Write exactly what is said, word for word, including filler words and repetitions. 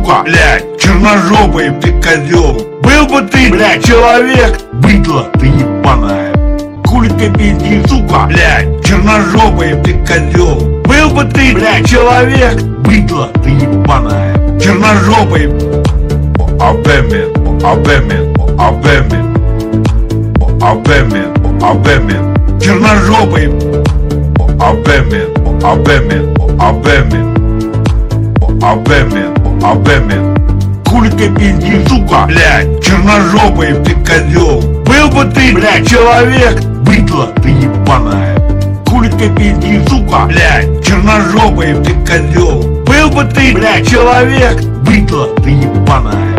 сука, блядь, черножопый ты козел. Был бы ты, блядь, человек, быдло ты ебаное. Хули ты пиздишь, сука, блядь, черножопый ты козел. Был бы ты, блядь, человек, быдло ты ебаное. Черножопый. Абемен, абемен, абемен, абемен, абемен. Черножопый. Абемен, абемен, абемен, абемен, абемен. Хули ты пиздишь, сука, блядь, черножопый ты козел. Был бы ты, блядь, человек, быдло ты ебаное. Хули ты пиздишь, сука, блядь, черножопый ты козел. Был бы ты, блядь, человек, быдло ты ебаное.